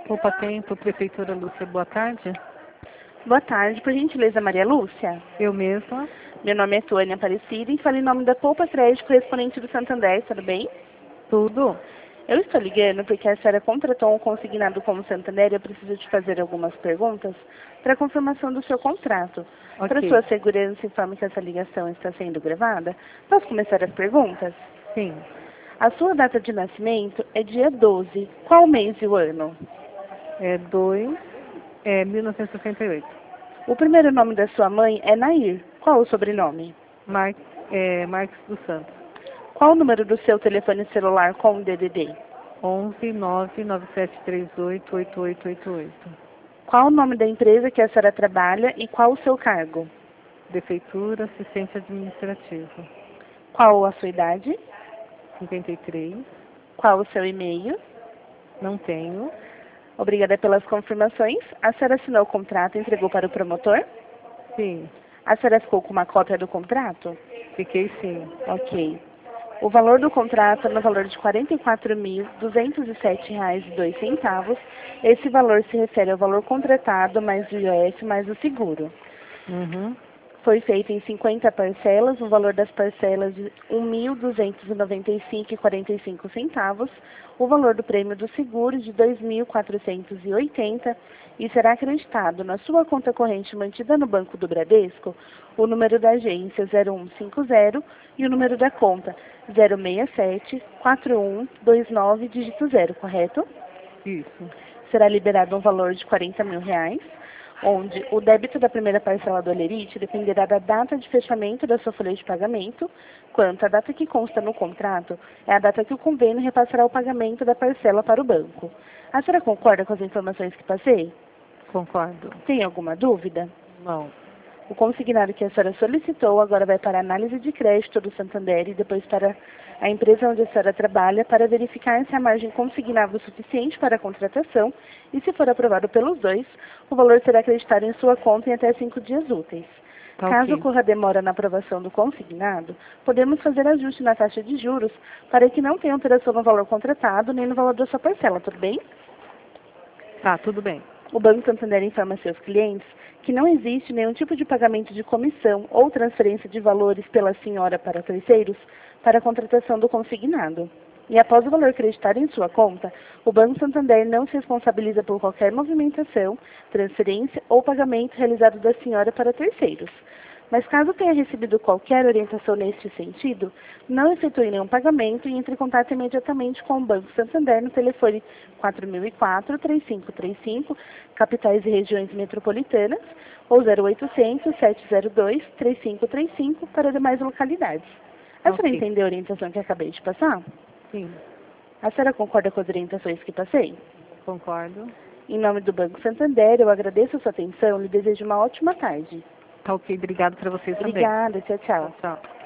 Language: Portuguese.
Opa Tempo, Prefeitura Lúcia, boa tarde. Boa tarde, por gentileza, Maria Lúcia. Eu mesma. Meu nome é Tônia Aparecida e falo em nome da Poupa Crédito, correspondente do Santander, tudo bem? Tudo? Eu estou ligando porque a senhora contratou um consignado como Santander e eu preciso te fazer algumas perguntas para confirmação do seu contrato. Ok. Para sua segurança, informe que essa ligação está sendo gravada. Posso começar as perguntas? Sim. A sua data de nascimento é dia 12. Qual mês e o ano? 1968. O primeiro nome da sua mãe é Nair. Qual o sobrenome? Marques dos Santos. Qual o número do seu telefone celular com o DDD? 11 99738 8888. Qual o nome da empresa que a senhora trabalha e qual o seu cargo? Prefeitura, assistente administrativo. Qual a sua idade? 53. Qual o seu e-mail? Não tenho. Obrigada pelas confirmações. A senhora assinou o contrato e entregou para o promotor? Sim. A senhora ficou com uma cópia do contrato? Fiquei sim. Ok. O valor do contrato é no valor de R$ 44.207,02. Esse valor se refere ao valor contratado mais o IOF mais o seguro. Uhum. Foi feito em 50 parcelas, o valor das parcelas de R$ 1.295,45, o valor do prêmio do seguro de R$ 2.480 e será acreditado na sua conta corrente mantida no Banco do Bradesco o número da agência 0150 e o número da conta 067-4129, dígito 0, correto? Isso. Será liberado um valor de R$ 40 mil, onde o débito da primeira parcela do Olerite dependerá da data de fechamento da sua folha de pagamento, quanto a data que consta no contrato é a data que o convênio repassará o pagamento da parcela para o banco. A senhora concorda com as informações que passei? Concordo. Tem alguma dúvida? Não. O consignado que a senhora solicitou agora vai para a análise de crédito do Santander e depois para a empresa onde a senhora trabalha para verificar se a margem consignável é suficiente para a contratação e, se for aprovado pelos dois, o valor será acreditado em sua conta em até 5 dias úteis. Tá, Caso ok. ocorra demora na aprovação do consignado, podemos fazer ajuste na taxa de juros para que não tenha alteração no valor contratado nem no valor da sua parcela, tudo bem? Tá, tudo bem. O Banco Santander informa seus clientes que não existe nenhum tipo de pagamento de comissão ou transferência de valores pela senhora para terceiros para a contratação do consignado. E após o valor acreditado em sua conta, o Banco Santander não se responsabiliza por qualquer movimentação, transferência ou pagamento realizado da senhora para terceiros. Mas caso tenha recebido qualquer orientação neste sentido, não efetue nenhum pagamento e entre em contato imediatamente com o Banco Santander no telefone 4004-3535, capitais e regiões metropolitanas, ou 0800-702-3535 para demais localidades. A senhora Ok. entendeu a orientação que acabei de passar? Sim. A senhora concorda com as orientações que passei? Concordo. Em nome do Banco Santander, eu agradeço a sua atenção e lhe desejo uma ótima tarde. Tá, ok. Obrigado para vocês também. Obrigada, tchau, tchau. Tchau.